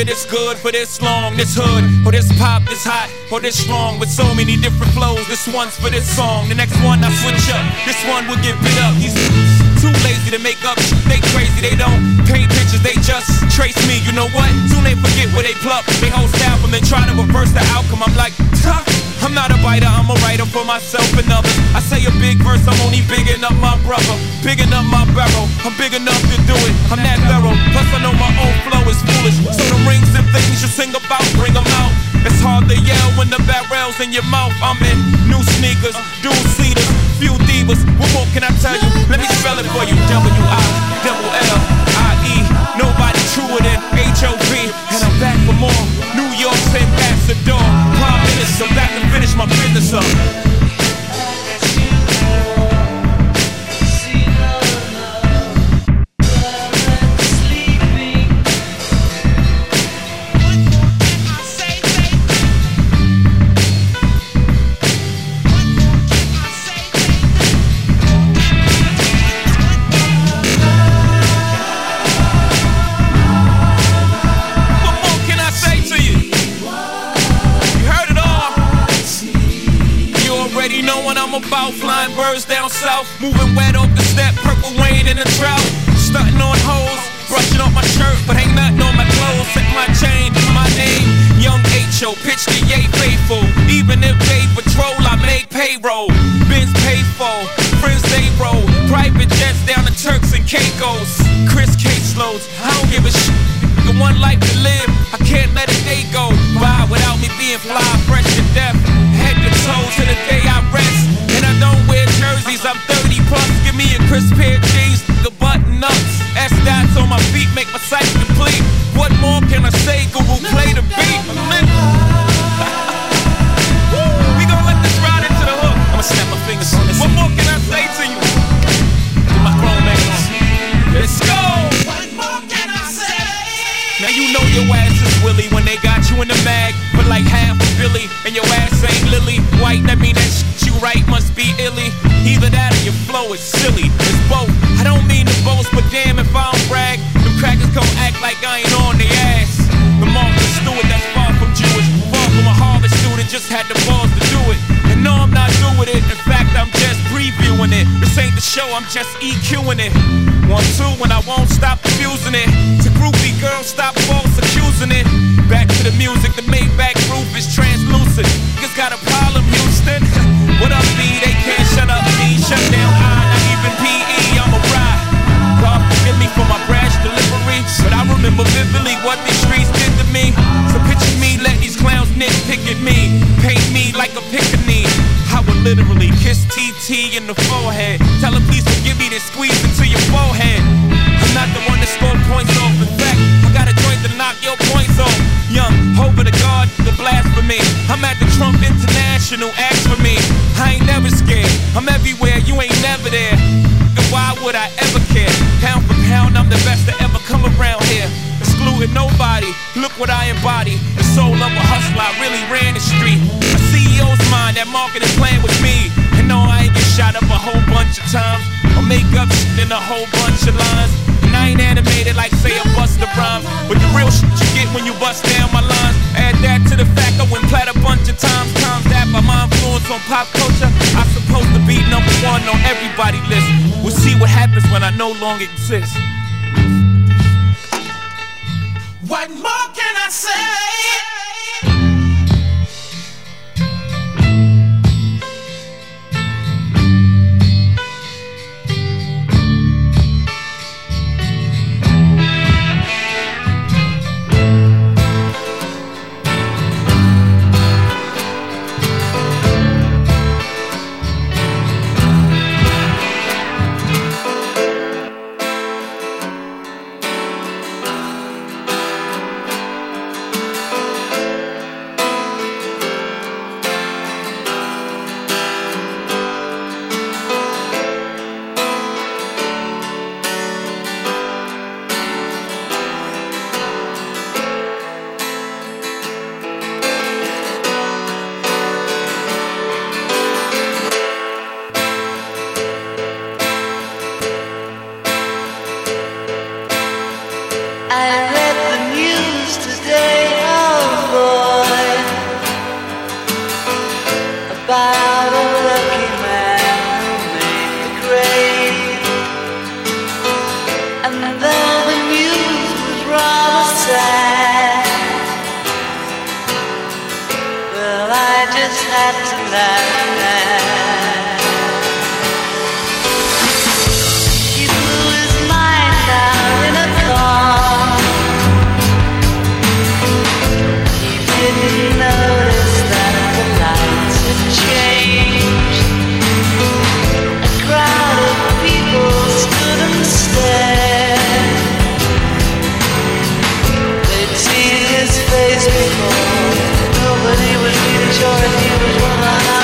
nigga this good for this long, this hood, or this pop, this hot, or this strong, with so many different flows. This one's for this song, the next one I switch up, this one will get bit up. These too lazy to make up shit, they crazy, they don't paint pictures, they just trace me. You know what? Soon they forget where they pluck. They host album and try to reverse the outcome. I'm like, tough. I'm not a biter, I'm a writer for myself and others. I say a big verse, I'm only bigging up my brother, bigging up my barrel. I'm big enough to do it, I'm that thorough. Plus I know my own flow is foolish, so the rings and things you sing about, bring them out. It's hard to yell when the barrel's in your mouth. I'm in new sneakers, dual seaters, few divas. What more can I tell you? Let me spell it for you. W-I-double-L-I-E. Nobody truer than H-O-V. And I'm back for more. New York's ambassador, Prime Minister, back to finish my business up. I'm about flying birds down south, moving wet off the step, purple rain in the drought, stunting on hoes, brushing off my shirt, but ain't nothing on my clothes, set my chain, my name, Young H.O., pitch the yay faithful, even if they patrol, I make payroll, Benz paid for, friends they roll, private jets down to Turks and Caicos, Chris caseloads, I don't give a shit, the one life to live, I can't let a day go by without me being fly, fresh to death, head to toe to the day I rest. And I don't wear jerseys, I'm 30 plus. Give me a crisp pair of jeans, the button ups. S-dots on my feet make my sight complete. What more can I say? Google play the beat. We gon' let this ride into the hook. I'ma snap my fingers on this. What more can I say to you? To my grown man. Let's go. What more can I say? Now you know your ass is Willie when they got you in the mag for like half a Billy, and your ass ain't Lily White. That mean that shit you write must be illy. Either that or your flow is silly. It's both. I don't mean to boast, but damn if I don't brag, them crackers gon' act like I ain't on their ass. The Martha Stewart that's far from Jewish, far from a Harvard student, just had the balls to do it. And no, I'm not doing it. In fact, I'm just previewing it. This ain't the show, I'm just EQing it. 1, 2, when I won't stop abusing it. To groupie girls, stop false accusing it. Back to the music, the Maybach roof is translucent. Niggas got a problem, Houston. What up, B? They can't shut up me. Shut down I, not even PE, I'm a ride. God forgive me for my brash delivery, but I remember vividly what these streets did to me. So picture me, let these clowns nitpick at me, paint me like a pickaninny. I would literally kiss TT in the forehead, tell her please forgive me, then squeeze into your forehead. I'm not the one that scored points off. In fact, I got a joint to knock your points off. Young, over the God, the blasphemy. I'm at the Trump International, ask for me. I ain't never scared, I'm everywhere, you ain't never there. And why would I ever care? Pound for pound, I'm the best to ever come around here. Excluding nobody, look what I embody. The soul of a hustler, I really ran the street. A CEO's mind, that marketing plan was me. And no, I ain't get shot up a whole bunch of times, or make up shit in a whole bunch of lines. And I ain't animated like say a Busta Rhymes, but the real shit you get when you bust down my lines. Add that to the fact I went plat a bunch of times. Times that by my influence on pop culture, I'm supposed to be #1 on everybody's list. We'll see what happens when I no longer exist. What more can I say? about a lucky man who made the grade. And though the news was rather sad, well, I just had to laugh. He blew his mind out in a thought. He didn't notice that the lights had changed. A crowd of people stood and stared. They'd seen his face before. Nobody was really sure if he was one or not.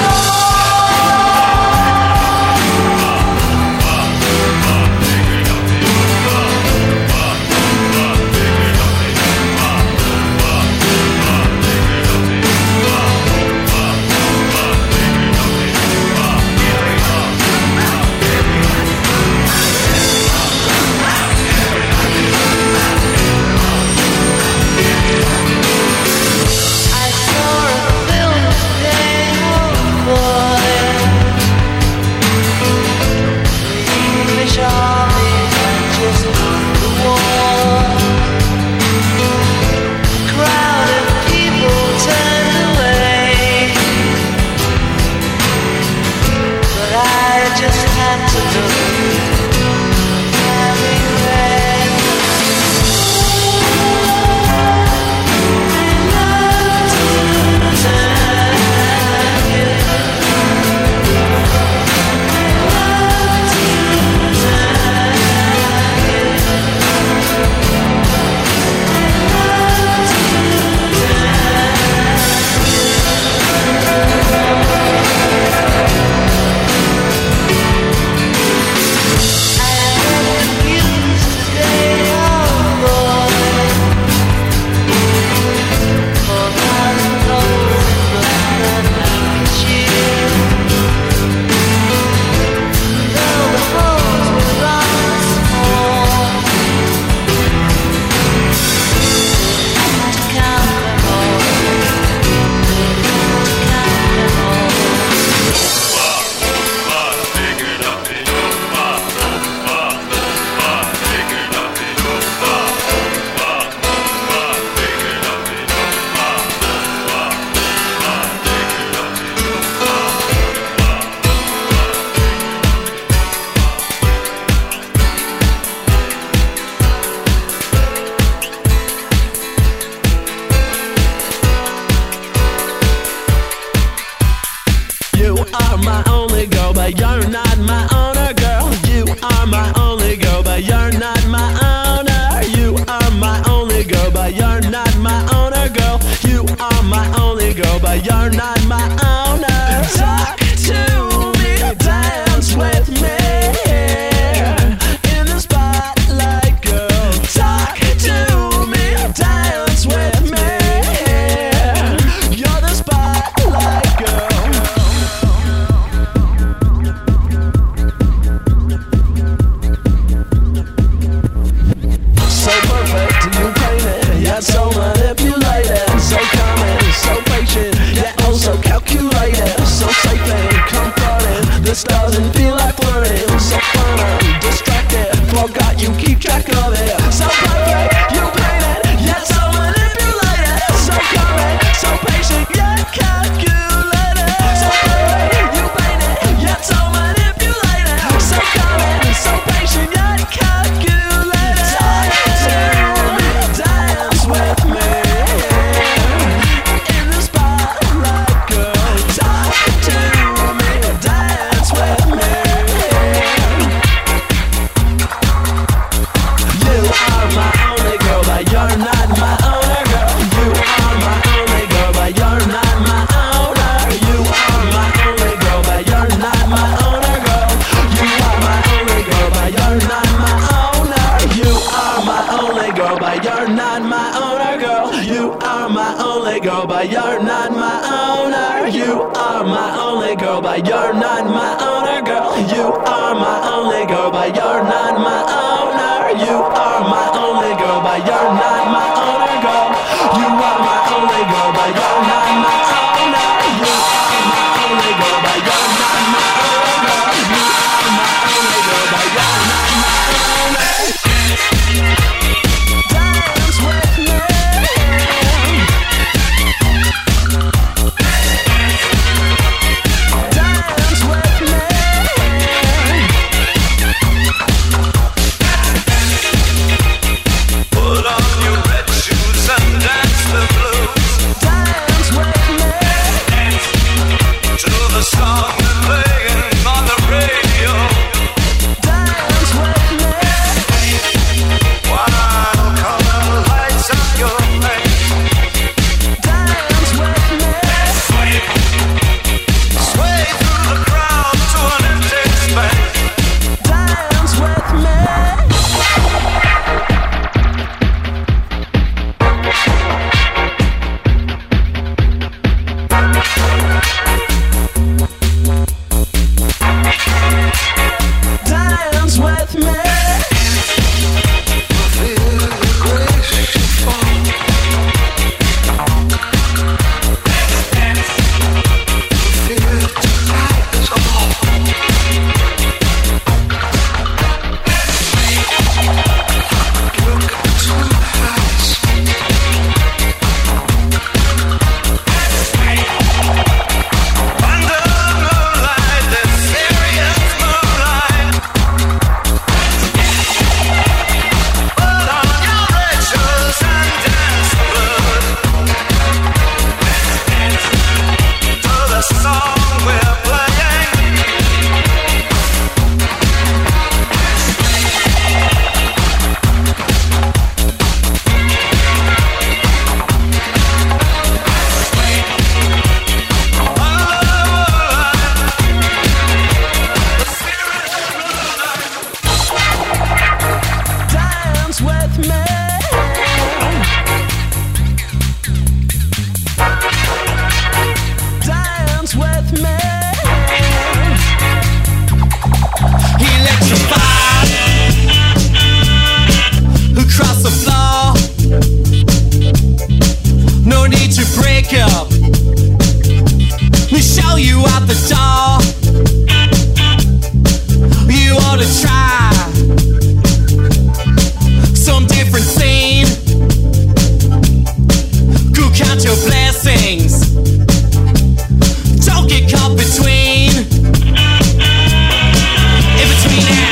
You're not my owner, girl. You are my only girl, but you're not my owner. You are my only girl, but you're not my owner, girl. You are my only girl, but you're not my owner. You are my songs with me. Electrified, across the floor. No need to break up. We show you out the door. You ought to try some different scene. Go count your blessings. Don't get caught between. In between now.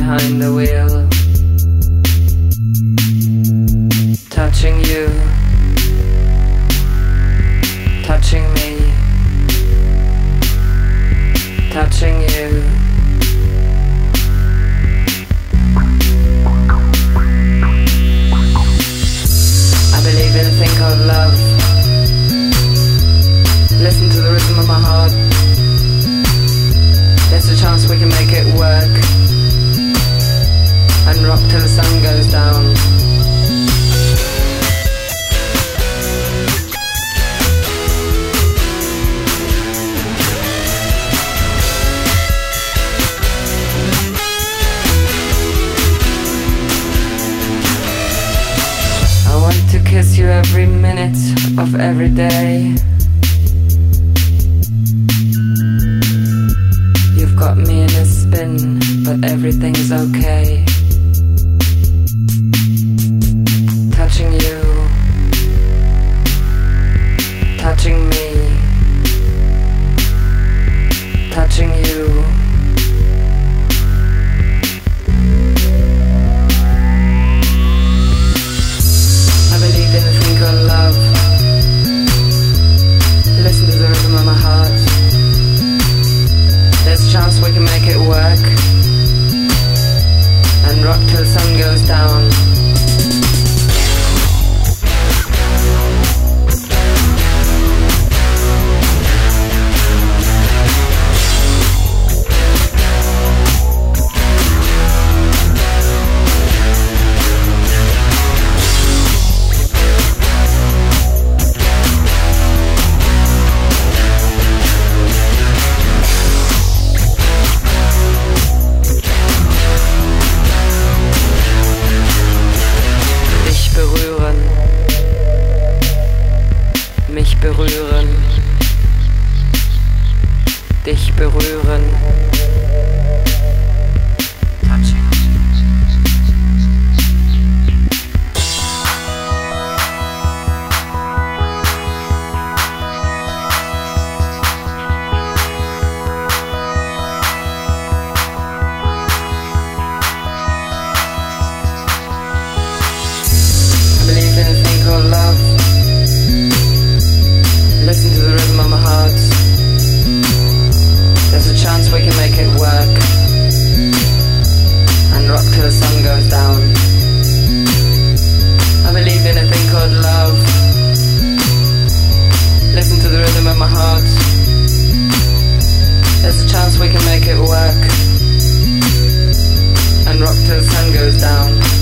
behind the wheel, touching you, touching me, touching you. I believe in a thing called love. Listen to the rhythm of my heart. There's a chance we can make it work and rock till the sun goes down. I want to kiss you every minute of every day. You've got me in a spin, but everything's okay. Touching you, touching me, touching you. I believe in a thing called love. Listen to the rhythm of my heart. There's a chance we can make it work and rock till the sun goes down. Mich berühren, dich berühren. Touching. I believe in a thing called love. Listen to the rhythm of my heart. There's a chance we can make it work and rock till the sun goes down. I believe in a thing called love. Listen to the rhythm of my heart. There's a chance we can make it work and rock till the sun goes down.